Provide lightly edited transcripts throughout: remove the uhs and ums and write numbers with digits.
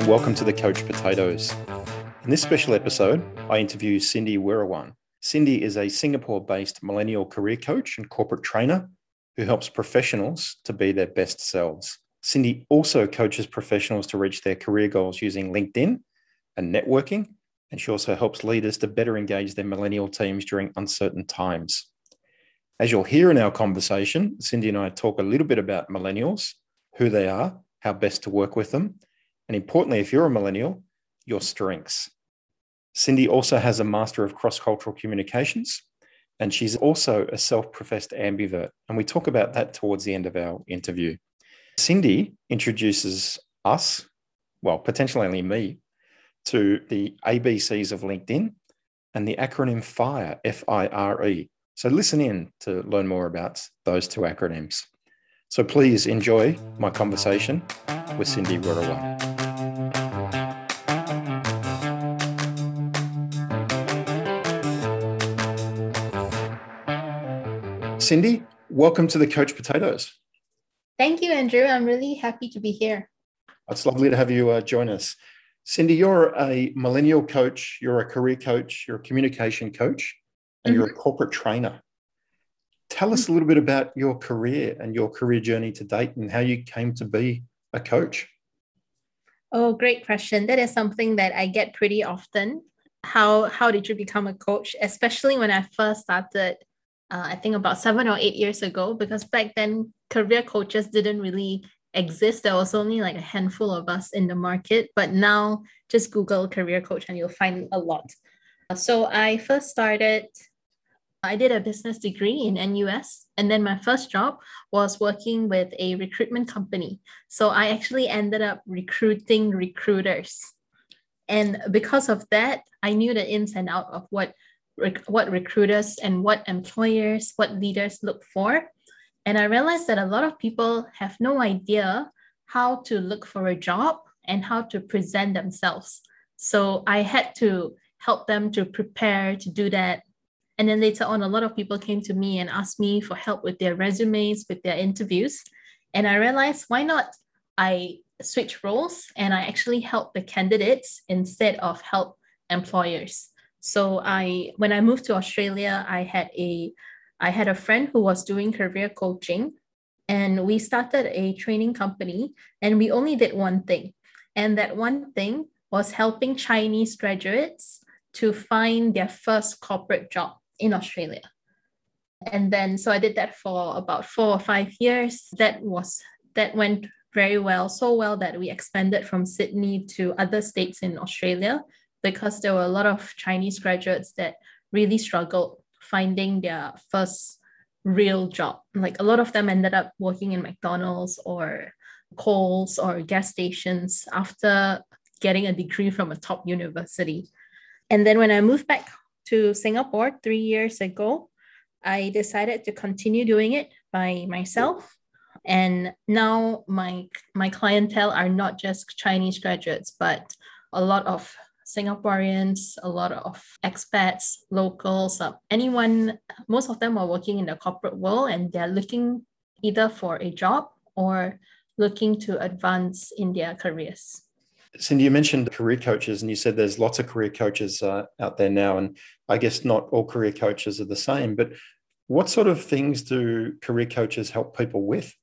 and welcome to the Coach Potatoes. In this special episode, I interview Cindy Wirawan. Cindy is a Singapore-based millennial career coach and corporate trainer who helps professionals to be their best selves. Cindy also coaches professionals to reach their career goals using LinkedIn and networking, and she also helps leaders to better engage their millennial teams during uncertain times. As you'll hear in our conversation, Cindy and I talk a little bit about millennials, who they are, how best to work with them, and importantly, if you're a millennial, your strengths. Cindy also has a Master of Cross-Cultural Communications, and she's also a self-professed ambivert, and we talk about that towards the end of our interview. Cindy introduces us, well, potentially only me, to the ABCs of LinkedIn and the acronym FIRE, F-I-R-E. So listen in to learn more about those two acronyms. So please enjoy my conversation with Cindy Wirawan. Cindy, welcome to the Coach Potatoes. Thank you, Andrew. I'm really happy to be here. It's lovely to have you join us. Cindy, you're a millennial coach, you're a career coach, you're a communication coach, and you're a corporate trainer. Tell us a little bit about your career and your career journey to date and how you came to be a coach. Oh, great question. That is something that I get pretty often. How did you become a coach? Especially when I first started, I think about 7 or 8 years ago, because back then career coaches didn't really exist. There was only like a handful of us in the market, but now just Google career coach and you'll find a lot. So I did a business degree in NUS, and then my first job was working with a recruitment company. So I actually ended up recruiting recruiters. And because of that, I knew the ins and out of what recruiters and what employers, what leaders look for. And I realized that a lot of people have no idea how to look for a job and how to present themselves. So I had to help them to prepare to do that. And then later on, a lot of people came to me and asked me for help with their resumes, with their interviews. And I realized, why not I switch roles and I actually help the candidates instead of help employers. So when I moved to Australia, I had a friend who was doing career coaching, and we started a training company, and we only did one thing. And that one thing was helping Chinese graduates to find their first corporate job in Australia. And then, so I did that for about 4 or 5 years. That went very well, so well that we expanded from Sydney to other states in Australia, because there were a lot of Chinese graduates that really struggled finding their first real job. Like a lot of them ended up working in McDonald's or Coles or gas stations after getting a degree from a top university. And then when I moved back to Singapore 3 years ago, I decided to continue doing it by myself. And now my clientele are not just Chinese graduates, but a lot of Singaporeans, a lot of expats, locals, anyone. Most of them are working in the corporate world, and they're looking either for a job or looking to advance in their careers. Cindy, you mentioned career coaches, and you said there's lots of career coaches out there now, and I guess not all career coaches are the same, but what sort of things do career coaches help people with?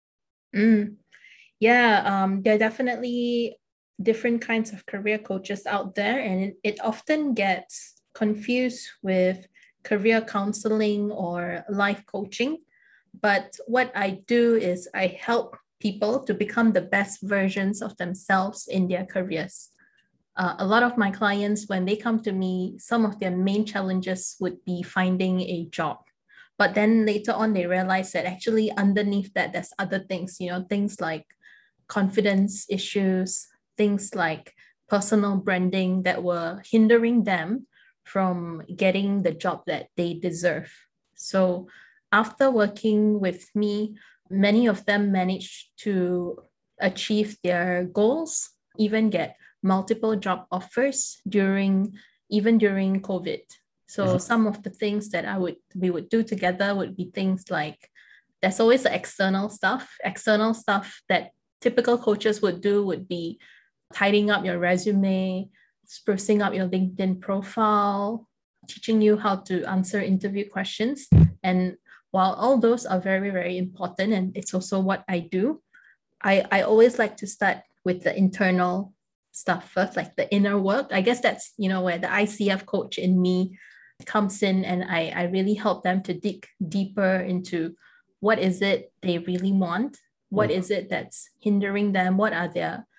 There are definitely different kinds of career coaches out there, and it often gets confused with career counseling or life coaching. But what I do is I help people to become the best versions of themselves in their careers. A lot of my clients, when they come to me, some of their main challenges would be finding a job. But then later on, they realize that actually underneath that, there's other things, things like confidence issues, things like personal branding that were hindering them from getting the job that they deserve. So after working with me, many of them managed to achieve their goals, even get multiple job offers during COVID. So some of the things that we would do together would be things like, there's always the external stuff that typical coaches would do would be tidying up your resume, sprucing up your LinkedIn profile, teaching you how to answer interview questions. And while all those are very, very important, and it's also what I do, I always like to start with the internal stuff first, like the inner work. I guess that's, where the ICF coach in me comes in, and I really help them to dig deeper into what is it they really want, what is it that's hindering them, what are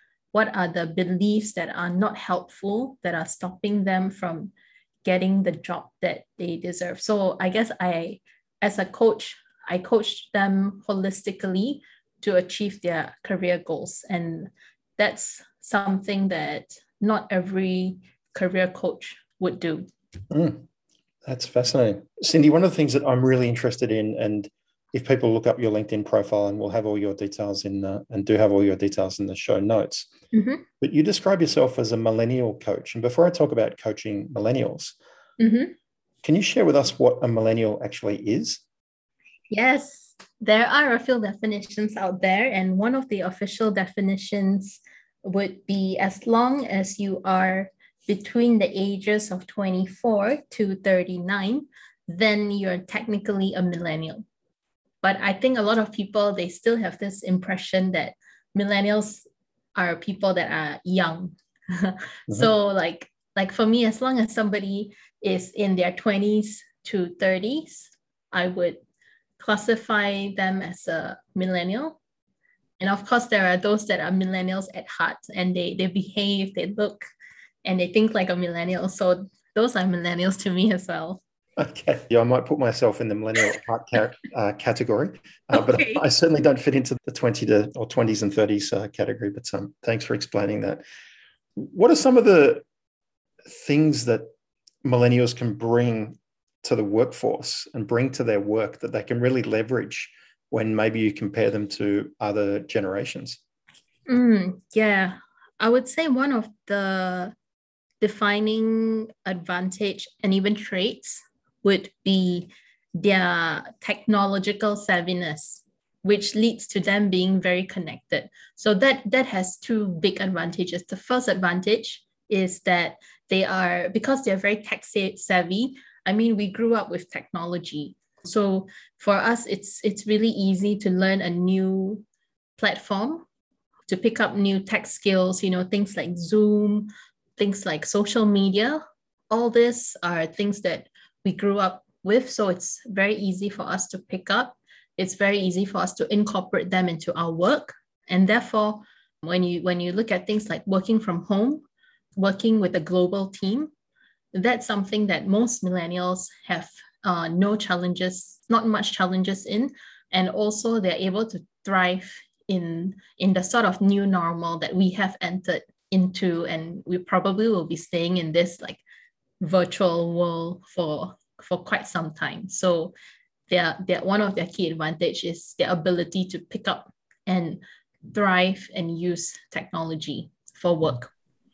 the beliefs that are not helpful, that are stopping them from getting the job that they deserve. So I guess as a coach, I coach them holistically to achieve their career goals. And that's something that not every career coach would do. That's fascinating. Cindy, one of the things that I'm really interested in, and if people look up your LinkedIn profile, and we'll have all your details and do have all your details in the show notes, but you describe yourself as a millennial coach. And before I talk about coaching millennials, can you share with us what a millennial actually is? Yes, there are a few definitions out there, and one of the official definitions would be as long as you are between the ages of 24 to 39, then you're technically a millennial. But I think a lot of people, they still have this impression that millennials are people that are young. So like for me, as long as somebody is in their 20s to 30s, I would classify them as a millennial. And of course, there are those that are millennials at heart, and they behave, they look, and they think like a millennial. So those are millennials to me as well. Okay. Yeah, I might put myself in the millennial heart category, but I certainly don't fit into the 20s and 30s category. But thanks for explaining that. What are some of the things that millennials can bring to the workforce and bring to their work that they can really leverage when maybe you compare them to other generations? Yeah, I would say one of the defining advantage and even traits would be their technological savviness, which leads to them being very connected. So that has two big advantages. The first advantage is that because they're very tech savvy. I mean, we grew up with technology. So for us, it's really easy to learn a new platform, to pick up new tech skills, things like Zoom, things like social media. All these are things that we grew up with. So it's very easy for us to pick up. It's very easy for us to incorporate them into our work. And therefore, when you look at things like working from home, working with a global team, that's something that most millennials have not much challenges in. And also they're able to thrive in the sort of new normal that we have entered into, and we probably will be staying in this like virtual world for quite some time. So one of their key advantage is their ability to pick up and thrive and use technology for work.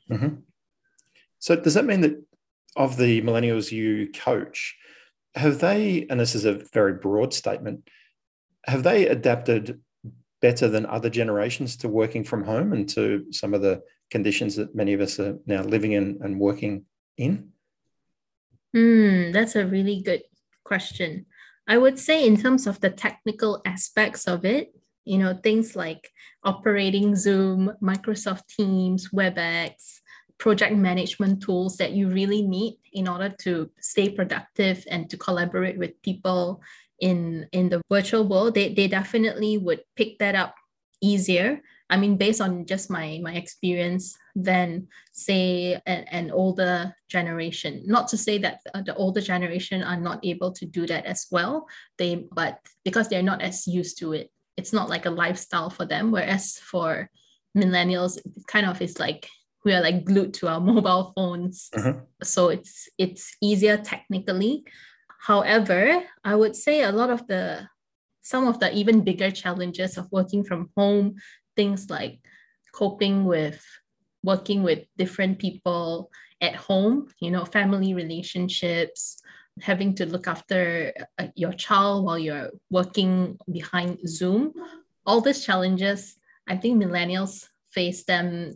So does that mean that of the millennials you coach, have they, and this is a very broad statement, have they adapted better than other generations to working from home and to some of the conditions that many of us are now living in and working in? That's a really good question. I would say in terms of the technical aspects of it, things like operating Zoom, Microsoft Teams, WebEx, project management tools that you really need in order to stay productive and to collaborate with people in the virtual world, they definitely would pick that up easier. I mean, based on just my experience than, say, an older generation. Not to say that the older generation are not able to do that as well, but because they're not as used to it. It's not like a lifestyle for them, whereas for millennials, it kind of is like we are like glued to our mobile phones. So it's easier technically. However, I would say some of the even bigger challenges of working from home, things like coping with working with different people at home, family relationships, having to look after your child while you're working behind Zoom. All these challenges, I think millennials face them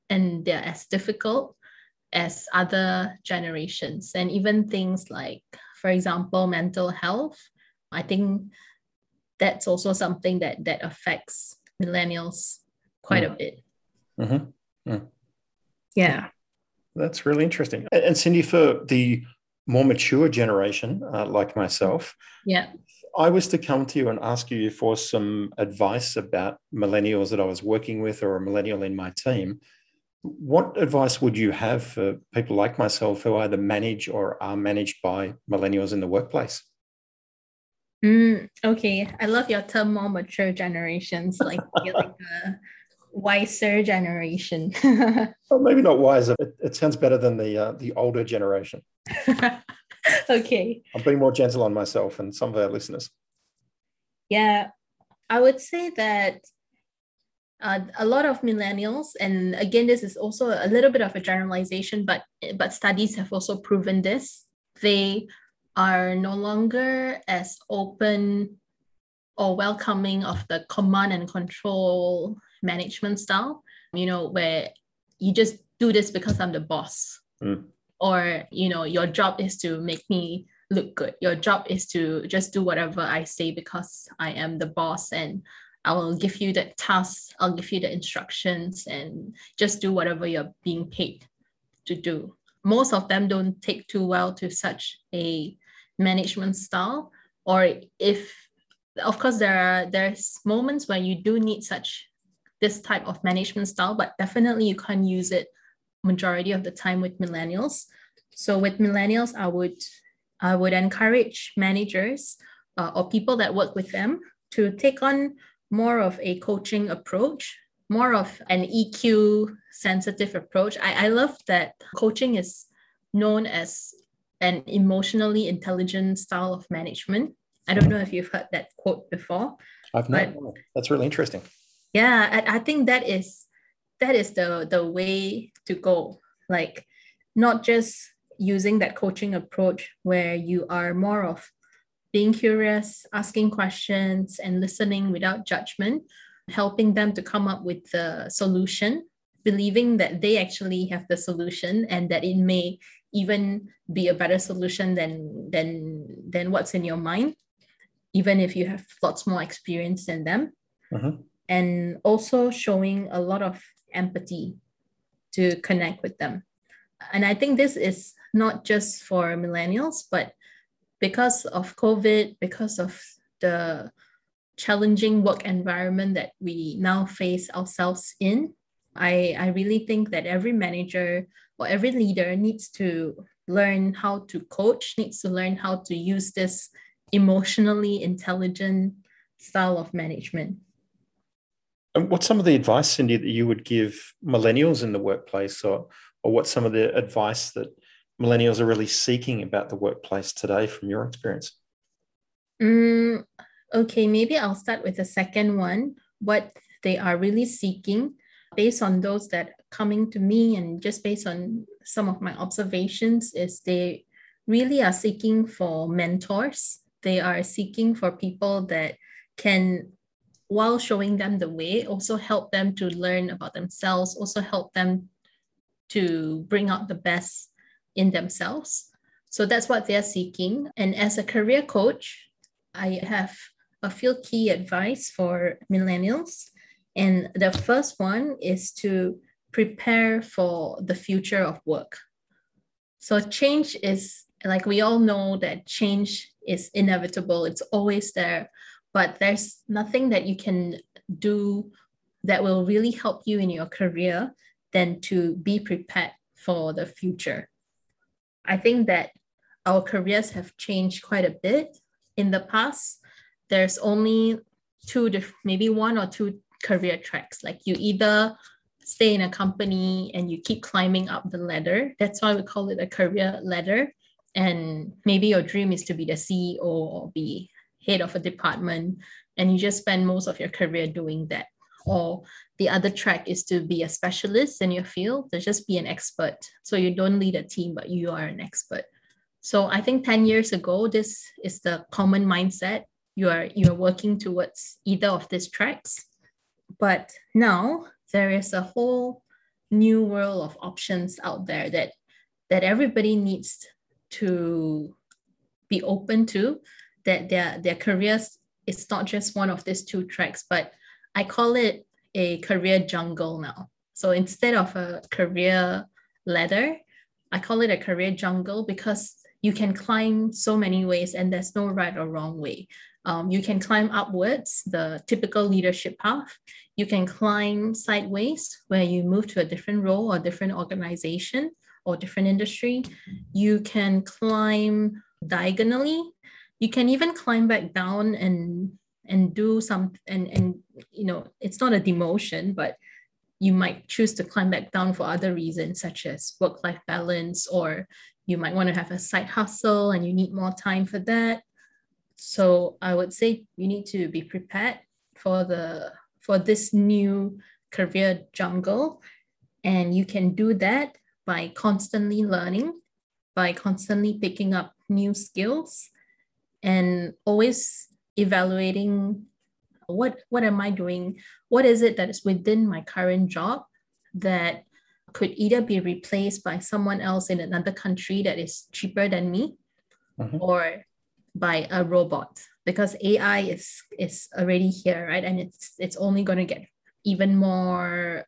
and they're as difficult as other generations. And even things like, for example, mental health, I think that's also something that affects millennials quite a bit. Mm-hmm. Mm. Yeah. That's really interesting. And Cindy, for the more mature generation, like myself, yeah, I was to come to you and ask you for some advice about millennials that I was working with or a millennial in my team, what advice would you have for people like myself who either manage or are managed by millennials in the workplace? Okay, I love your term, more mature generations, like you're like a wiser generation. Well, maybe not wiser. It sounds better than the older generation. Okay. I'm being more gentle on myself and some of our listeners. Yeah, I would say that a lot of millennials, and again, this is also a little bit of a generalization, but studies have also proven this. They are no longer as open or welcoming of the command and control management style, where you just do this because I'm the boss. Or, your job is to make me look good. Your job is to just do whatever I say because I am the boss, and I will give you the tasks, I'll give you the instructions, and just do whatever you're being paid to do. Most of them don't take too well to such a management style. Or if, of course, there's moments where you do need this type of management style, but definitely you can't use it majority of the time with millennials. So with millennials, I would encourage managers or people that work with them to take on more of a coaching approach, more of an EQ sensitive approach. I love that coaching is known as an emotionally intelligent style of management. I don't know if you've heard that quote before. I've not. That's really interesting. Yeah, I think that is the way to go. Like, not just using that coaching approach where you are more of being curious, asking questions, and listening without judgment, helping them to come up with the solution, believing that they actually have the solution and that it may even be a better solution than what's in your mind, even if you have lots more experience than them. Mm-hmm. And also showing a lot of empathy to connect with them. And I think this is not just for millennials, but because of COVID, because of the challenging work environment that we now face ourselves in, I really think that every manager or every leader needs to learn how to coach, needs to learn how to use this emotionally intelligent style of management. And what's some of the advice, Cindy, that you would give millennials in the workplace, or what's some of the advice that millennials are really seeking about the workplace today from your experience? Okay, maybe I'll start with the second one. What they are really seeking, based on those that are coming to me and just based on some of my observations, is they really are seeking for mentors. They are seeking for people that can, while showing them the way, also help them to learn about themselves, also help them to bring out the best in themselves. So that's what they're seeking. And as a career coach, I have a few key advice for millennials. And the first one is to prepare for the future of work. So change is, like, we all know that change is inevitable. It's always there, but there's nothing that you can do that will really help you in your career than to be prepared for the future. I think that our careers have changed quite a bit. In the past, there's only maybe one or two career tracks. Like, you either stay in a company and you keep climbing up the ladder. That's why we call it a career ladder. And maybe your dream is to be the CEO or be head of a department, and you just spend most of your career doing that. Or the other track is to be a specialist in your field, to just be an expert. So you don't lead a team, but you are an expert. So I think 10 years ago, this is the common mindset. You're working towards either of these tracks. But now there is a whole new world of options out there that everybody needs to be open to, that their careers is not just one of these two tracks, but I call it a career jungle now. So instead of a career ladder, I call it a career jungle because you can climb so many ways and there's no right or wrong way. You can climb upwards, the typical leadership path. You can climb sideways, where you move to a different role or different organization or different industry. You can climb diagonally. You can even climb back down and do some and it's not a demotion, but you might choose to climb back down for other reasons, such as work-life balance, or you might want to have a side hustle and you need more time for that. So I would say you need to be prepared for this new career jungle. And you can do that by constantly learning, by constantly picking up new skills, and always evaluating what am I doing? What is it that is within my current job that could either be replaced by someone else in another country that is cheaper than me, or by a robot? Because AI is already here, right? And it's only going to get even more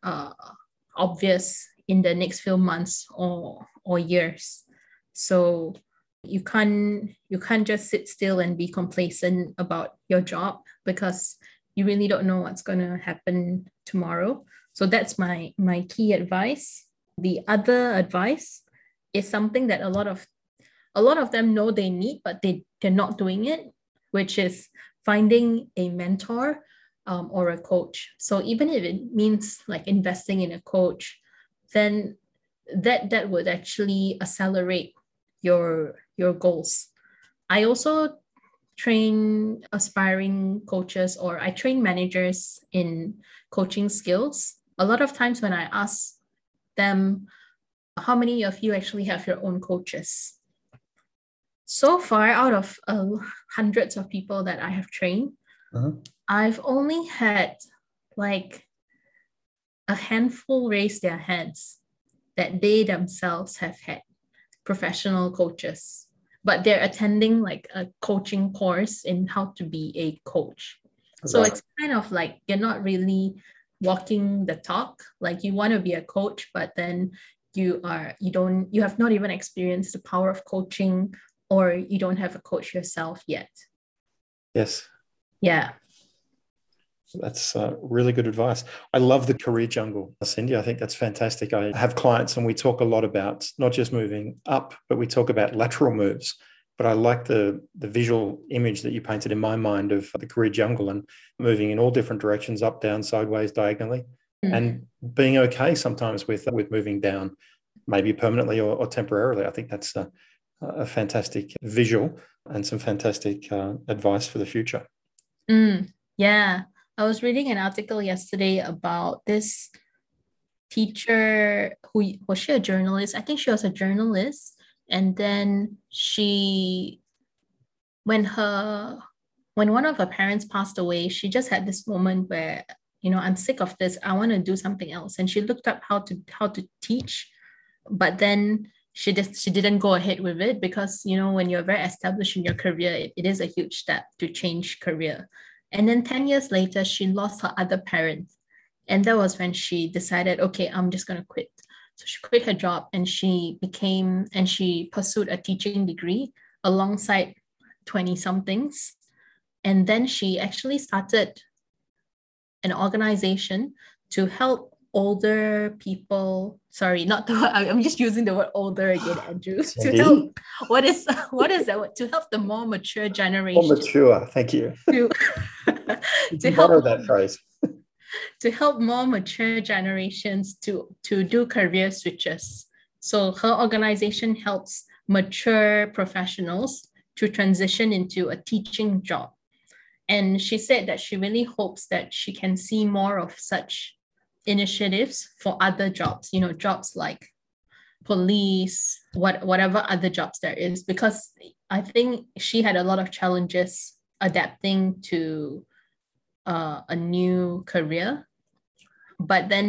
obvious in the next few months or years. So you can't just sit still and be complacent about your job, because you really don't know what's going to happen tomorrow. So that's my key advice. The other advice is something that a lot of them know they need, but they're not doing it, which is finding a mentor or a coach. So even if it means like investing in a coach, then that would actually accelerate your goals. I also train aspiring coaches, or I train managers in coaching skills. A lot of times when I ask them, how many of you actually have your own coaches? So far, out of hundreds of people that I have trained, I've only had like a handful raise their hands that they themselves have had professional coaches, but they're attending like a coaching course in how to be a coach. So it's kind of like you're not really walking the talk. Like you want to be a coach, but then you have not even experienced the power of coaching, or you don't have a coach yourself yet. Yes. Yeah. That's really good advice. I love the career jungle, Cindy. I think that's fantastic. I have clients and we talk a lot about not just moving up, but we talk about lateral moves. But I like the visual image that you painted in my mind of the career jungle and moving in all different directions, up, down, sideways, diagonally, and being okay sometimes with moving down, maybe permanently or temporarily. I think that's a fantastic visual and some fantastic advice for the future. Yeah. I was reading an article yesterday about this teacher who was she a journalist? I think she was a journalist. And then when one of her parents passed away, she just had this moment where, I'm sick of this. I want to do something else. And she looked up how to teach, but then she didn't go ahead with it because, when you're very established in your career, it is a huge step to change career. And then 10 years later, she lost her other parent. And that was when she decided, okay, I'm just going to quit. So she quit her job and she pursued a teaching degree alongside 20-somethings. And then she actually started an organization to help older people. Sorry, not the I'm just using the word older again, Andrew. To help what is that? To help the more mature generation. More mature, thank you. To help that phrase. To help more mature generations to do career switches. So her organization helps mature professionals to transition into a teaching job. And she said that she really hopes that she can see more of such initiatives for other jobs, jobs like police, whatever other jobs there is, because I think she had a lot of challenges adapting to a new career. But then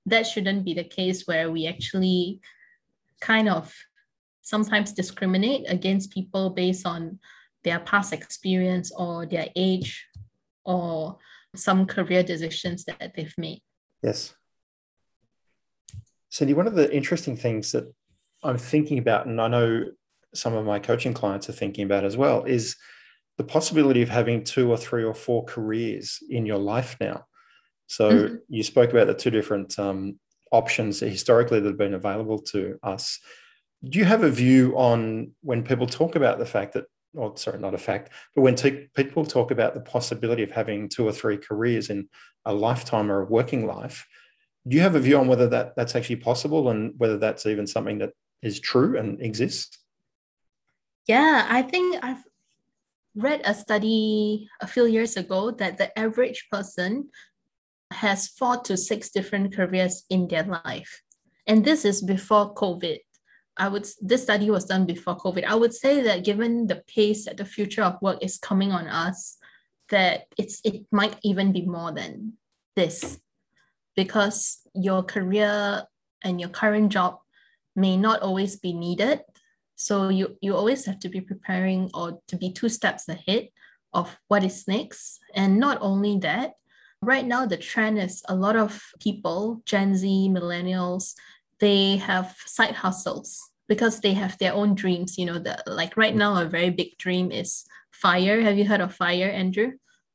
that shouldn't be the case where we actually kind of sometimes discriminate against people based on their past experience or their age or some career decisions that they've made. Yes. Cindy, one of the interesting things that I'm thinking about, and I know some of my coaching clients are thinking about as well, is the possibility of having 2 or 3 or 4 careers in your life now. So you spoke about the 2 different options historically that have been available to us. Do you have a view on when people talk about the fact that, or sorry, not a fact, but when people talk about the possibility of having 2 or 3 careers in a lifetime or a working life, do you have a view on whether that's actually possible and whether that's even something that is true and exists? Yeah, I think I've read a study a few years ago that the average person has 4 to 6 different careers in their life. And this is before COVID. This study was done before COVID. I would say that given the pace that the future of work is coming on us, that it might even be more than this, because your career and your current job may not always be needed. So you always have to be preparing or to be 2 steps ahead of what is next. And not only that, right now the trend is a lot of people, Gen Z, millennials, they have side hustles because they have their own dreams. You know, like right now, a very big dream is FIRE. Have you heard of FIRE, Andrew?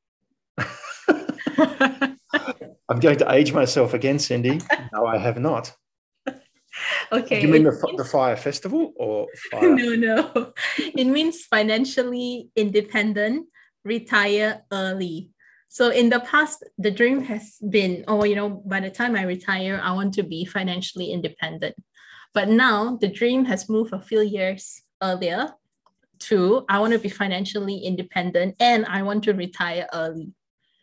I'm going to age myself again, Cindy. No, I have not. Okay. Do you mean the Fire Festival or Fire? No. It means financially independent, retire early. So in the past, the dream has been, by the time I retire, I want to be financially independent. But now the dream has moved a few years earlier to, I want to be financially independent and I want to retire early.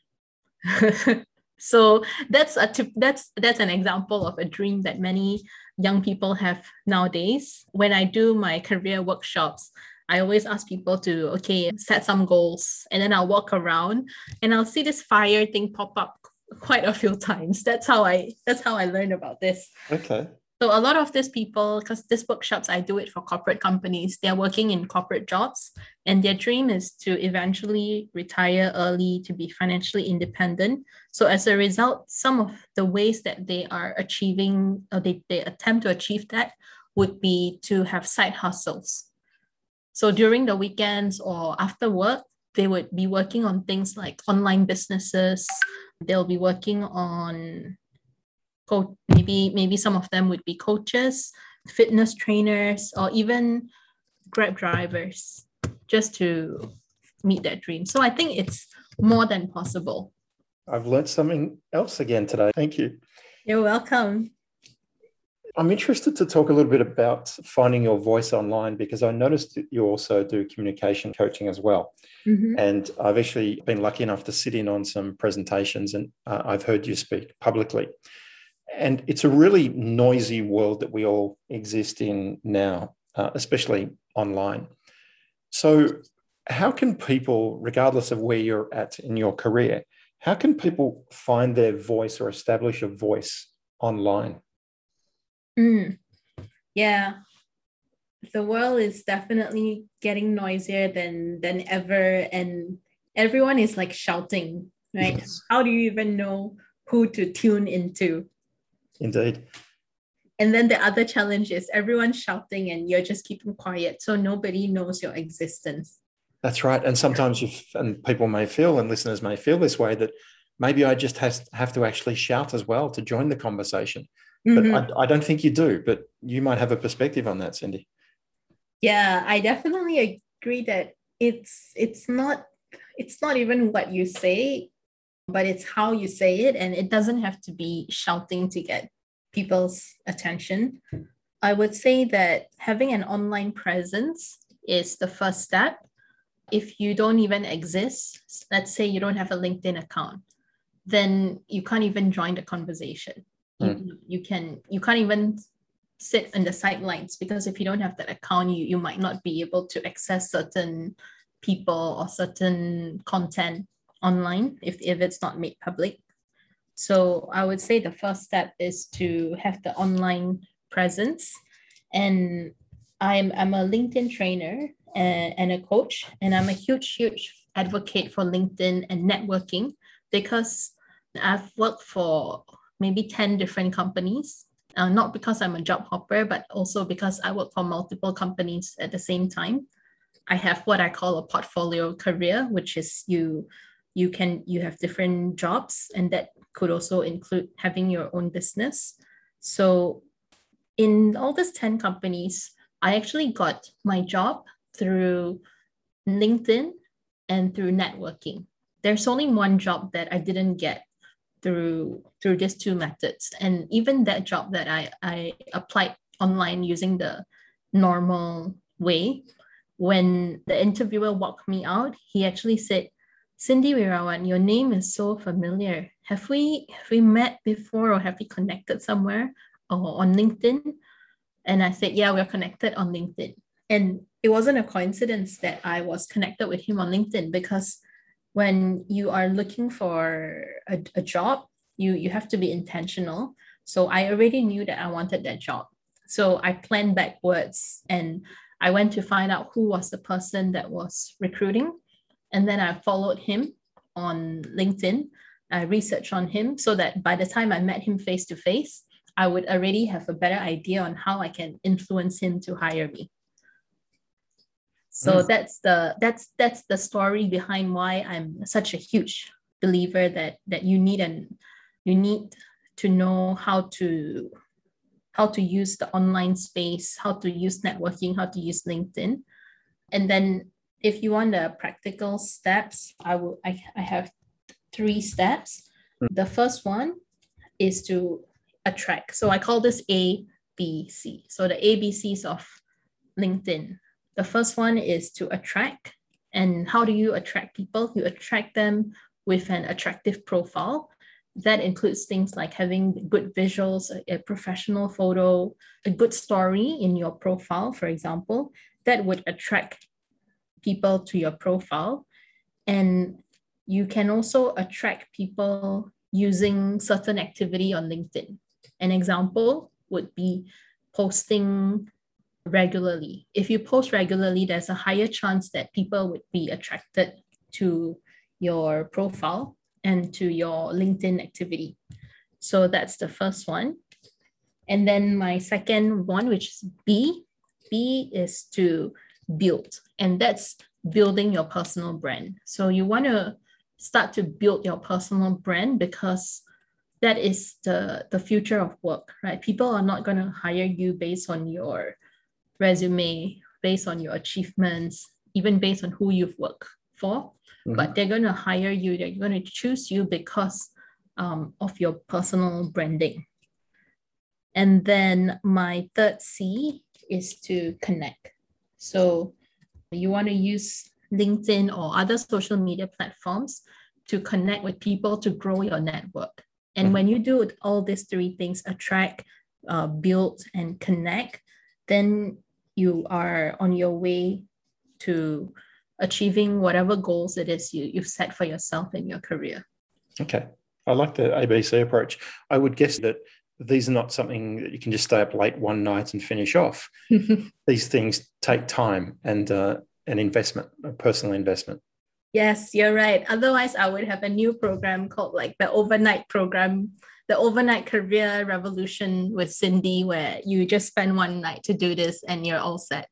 So that's an example of a dream that many young people have nowadays. When I do my career workshops, I always ask people to, set some goals, and then I'll walk around and I'll see this FIRE thing pop up quite a few times. That's how I learned about this. Okay. So a lot of these people, because these workshops, I do it for corporate companies, they're working in corporate jobs and their dream is to eventually retire early, to be financially independent. So as a result, some of the ways that they are achieving, or they attempt to achieve that, would be to have side hustles. So during the weekends or after work, they would be working on things like online businesses. They'll be working on maybe some of them would be coaches, fitness trainers, or even Grab drivers, just to meet that dream. So I think it's more than possible. I've learned something else again today. Thank you. You're welcome. I'm interested to talk a little bit about finding your voice online, because I noticed that you also do communication coaching as well. Mm-hmm. And I've actually been lucky enough to sit in on some presentations, and I've heard you speak publicly. And it's a really noisy world that we all exist in now, especially online. So how can people, regardless of where you're at in your career, how can people find their voice or establish a voice online? Yeah, the world is definitely getting noisier than ever, and everyone is like shouting, right? Yes. How do you even know who to tune into? Indeed. And then the other challenge is everyone's shouting and you're just keeping quiet, so nobody knows your existence. That's right. And sometimes and people may feel, and listeners may feel this way, that maybe I just have to actually shout as well to join the conversation. Mm-hmm. But I don't think you do. But you might have a perspective on that, Cindy. Yeah, I definitely agree that it's not even what you say, but it's how you say it, and it doesn't have to be shouting to get people's attention. I would say that having an online presence is the first step. If you don't even exist, let's say you don't have a LinkedIn account, then you can't even join the conversation. You can't even sit in the sidelines, because if you don't have that account, you might not be able to access certain people or certain content online if it's not made public. So I would say the first step is to have the online presence. And I'm a LinkedIn trainer and a coach, and I'm a huge advocate for LinkedIn and networking because I've worked for maybe 10 different companies. Not because I'm a job hopper, but also because I work for multiple companies at the same time. I have what I call a portfolio career, which is you have different jobs, and that could also include having your own business. So in all these 10 companies, I actually got my job through LinkedIn and through networking. There's only one job that I didn't get through these two methods. And even that job that I applied online using the normal way, when the interviewer walked me out, he actually said, Cindy Wirawan, your name is so familiar. Have we met before, or have we connected somewhere or on LinkedIn? And I said, yeah, we're connected on LinkedIn. And it wasn't a coincidence that I was connected with him on LinkedIn, because when you are looking for a job, you have to be intentional. So I already knew that I wanted that job. So I planned backwards, and I went to find out who was the person that was recruiting. And then I followed him on LinkedIn. I researched on him so that by the time I met him face to face, I would already have a better idea on how I can influence him to hire me. So that's the story behind why I'm such a huge believer that you need to know how to use the online space, how to use networking, how to use LinkedIn. And then if you want the practical steps, I have 3 steps. The first one is to attract. So I call this A, B, C. So the ABCs of LinkedIn. The first one is to attract. And how do you attract people? You attract them with an attractive profile. That includes things like having good visuals, a professional photo, a good story in your profile, for example, that would attract people to your profile. And you can also attract people using certain activity on LinkedIn. An example would be posting regularly. If you post regularly, there's a higher chance that people would be attracted to your profile and to your LinkedIn activity. So that's the first one. And then my second one, which is B is to build, and that's building your personal brand. So you want to start to build your personal brand, because that is the future of work, right? People are not going to hire you based on your resume, based on your achievements, even based on who you've worked for, but they're going to hire you, they're going to choose you because of your personal branding. And then my third C is to connect. So you want to use LinkedIn or other social media platforms to connect with people, to grow your network. And when you do all these 3 things, attract, build, and connect, then you are on your way to achieving whatever goals it is you've set for yourself in your career. Okay. I like the ABC approach. I would guess that these are not something that you can just stay up late one night and finish off. These things take time and an investment, a personal investment. Yes, you're right. Otherwise, I would have a new program called like the overnight program, the overnight career revolution with Cindy, where you just spend one night to do this and you're all set.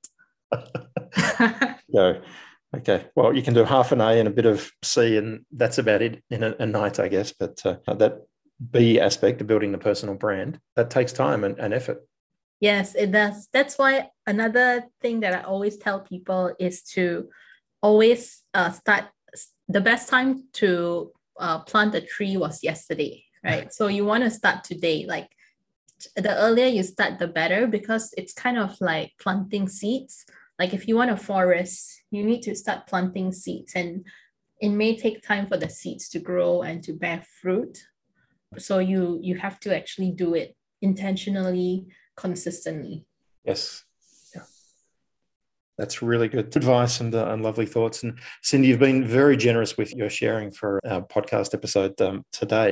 No. Okay. Well, you can do half an A and a bit of C, and that's about it in a night, I guess. But that B aspect of building the personal brand, that takes time and effort. Yes, it does. That's why another thing that I always tell people is to always start. The best time to plant a tree was yesterday, right? So you want to start today. Like the earlier you start, the better, because it's kind of like planting seeds. Like if you want a forest, you need to start planting seeds, and it may take time for the seeds to grow and to bear fruit. So you have to actually do it intentionally, consistently. Yes. Yeah. That's really good advice and lovely thoughts. And Cindy, you've been very generous with your sharing for our podcast episode today.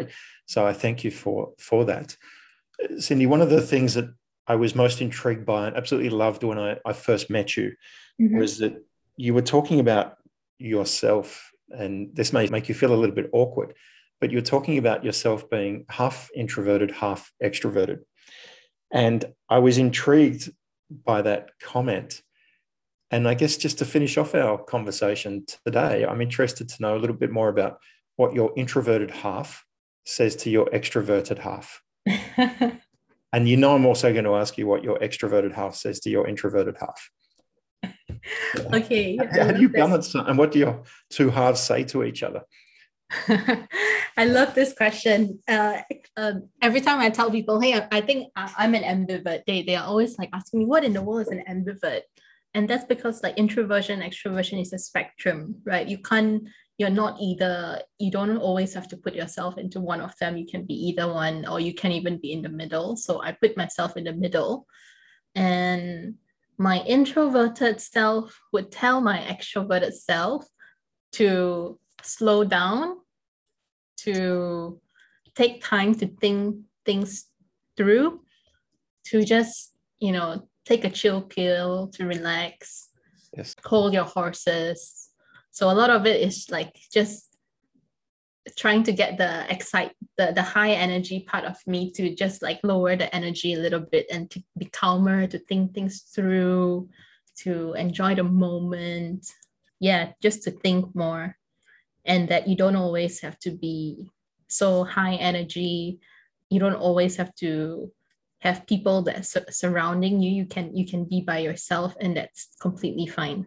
So I thank you for that. Cindy, one of the things that I was most intrigued by and absolutely loved when I first met you was that you were talking about yourself, and this may make you feel a little bit awkward, but you're talking about yourself being half introverted, half extroverted. And I was intrigued by that comment. And I guess just to finish off our conversation today, I'm interested to know a little bit more about what your introverted half says to your extroverted half. And I'm also going to ask you what your extroverted half says to your introverted half. Okay. How do you balance that? And what do your two halves say to each other? I love this question. Every time I tell people, hey, I think I'm an ambivert, they are always like asking me, what in the world is an ambivert? And that's because like introversion, extroversion is a spectrum, right? You're not either, you don't always have to put yourself into one of them. You can be either one, or you can even be in the middle. So I put myself in the middle. And my introverted self would tell my extroverted self to slow down, to take time to think things through, to just, take a chill pill to relax, Yes. hold your horses. So a lot of it is like just trying to get the high energy part of me to just like lower the energy a little bit and to be calmer, to think things through, to enjoy the moment. Yeah, just to think more. And that you don't always have to be so high energy. You don't always have to have people that surrounding you. You can be by yourself, and that's completely fine.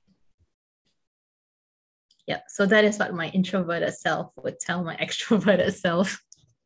Yeah, so that is what my introverted self would tell my extroverted self.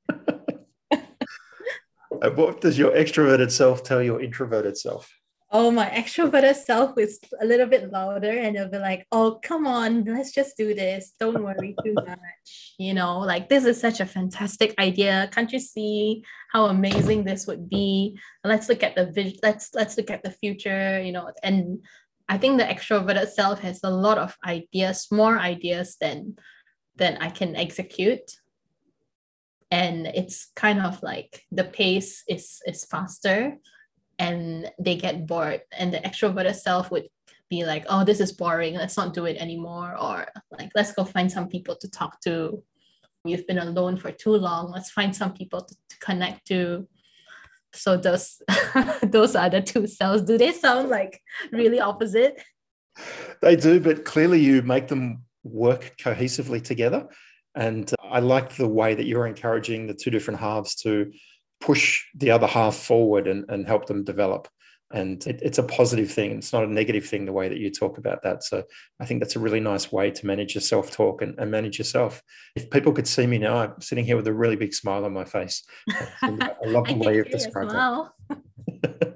What does your extroverted self tell your introverted self? Oh, my extroverted self is a little bit louder, and they'll be like, oh, come on, let's just do this. Don't worry too much. Like this is such a fantastic idea. Can't you see how amazing this would be? Let's look at the vision. Let's look at the future, and I think the extroverted self has a lot of ideas, more ideas than I can execute. And it's kind of like the pace is faster, and they get bored, and the extroverted self would be like, oh, this is boring, let's not do it anymore, or like, let's go find some people to talk to. You've been alone for too long, let's find some people to connect to. So those those are the two selves. Do they sound like really opposite? They do, but clearly you make them work cohesively together. And I like the way that you're encouraging the two different halves to push the other half forward and help them develop. And it's a positive thing. It's not a negative thing, the way that you talk about that. So I think that's a really nice way to manage your self-talk and manage yourself. If people could see me now, I'm sitting here with a really big smile on my face. I love the way you've described that.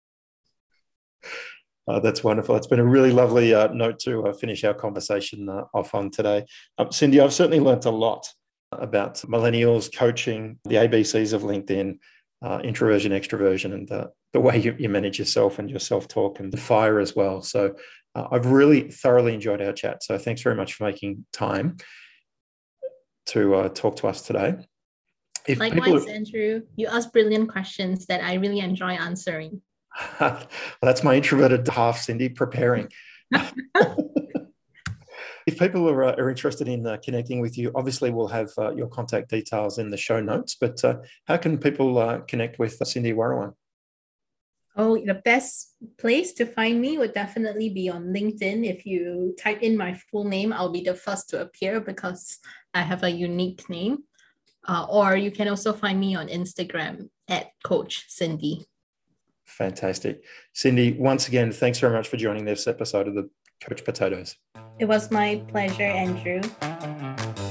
That's wonderful. It's been a really lovely note to finish our conversation off on today. Cindy, I've certainly learnt a lot about millennials, coaching, the ABCs of LinkedIn, introversion, extroversion, and the way you manage yourself and your self-talk, and the fire as well. So I've really thoroughly enjoyed our chat. So thanks very much for making time to talk to us today. Likewise, Andrew, you ask brilliant questions that I really enjoy answering. Well, that's my introverted half, Cindy, preparing. If people are interested in connecting with you, obviously we'll have your contact details in the show notes, but how can people connect with Cindy Warawan? Oh, the best place to find me would definitely be on LinkedIn. If you type in my full name, I'll be the first to appear because I have a unique name. Or you can also find me on Instagram at Coach Cindy. Fantastic. Cindy, once again, thanks very much for joining this episode of the Coach Potatoes. It was my pleasure, Andrew.